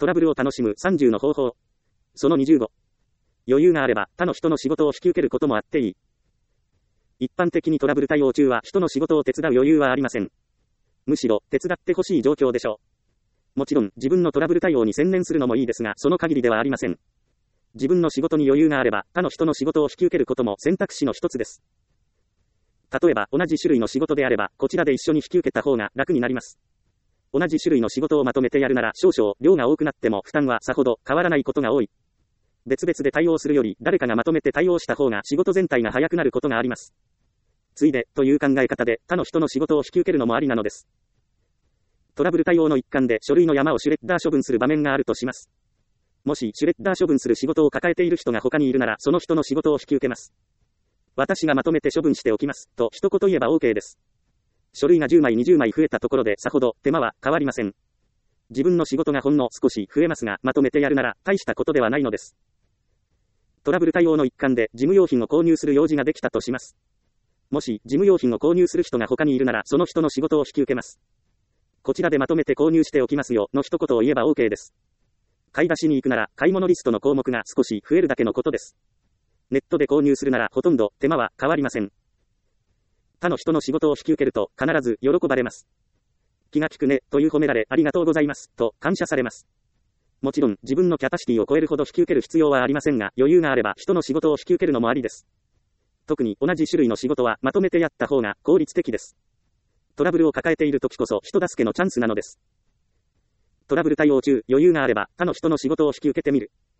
トラブルを楽しむ30の方法。その25。余裕があれば他の人の仕事を引き受けることもあっていい。一般的にトラブル対応中は人の仕事を手伝う余裕はありません。むしろ手伝ってほしい状況でしょう。もちろん自分のトラブル対応に専念するのもいいですが、その限りではありません。自分の仕事に余裕があれば他の人の仕事を引き受けることも選択肢の一つです。例えば同じ種類の仕事であればこちらで一緒に引き受けた方が楽になります。同じ種類の仕事をまとめてやるなら少々量が多くなっても負担はさほど変わらないことが多い。別々で対応するより誰かがまとめて対応した方が仕事全体が早くなることがあります。ついでという考え方で他の人の仕事を引き受けるのもありなのです。トラブル対応の一環で書類の山をシュレッダー処分する場面があるとします。もしシュレッダー処分する仕事を抱えている人が他にいるならその人の仕事を引き受けます。私がまとめて処分しておきますと一言言えば OK です。書類が10枚20枚増えたところでさほど手間は変わりません。自分の仕事がほんの少し増えますがまとめてやるなら大したことではないのです。トラブル対応の一環で事務用品を購入する用事ができたとします。もし事務用品を購入する人が他にいるならその人の仕事を引き受けます。こちらでまとめて購入しておきますよの一言を言えば OK です。買い出しに行くなら買い物リストの項目が少し増えるだけのことです。ネットで購入するならほとんど手間は変わりません。他の人の仕事を引き受けると必ず喜ばれます。気が利くねという褒められありがとうございますと感謝されます。もちろん自分のキャパシティを超えるほど引き受ける必要はありませんが余裕があれば人の仕事を引き受けるのもありです。特に同じ種類の仕事はまとめてやった方が効率的です。トラブルを抱えている時こそ人助けのチャンスなのです。トラブル対応中余裕があれば他の人の仕事を引き受けてみる。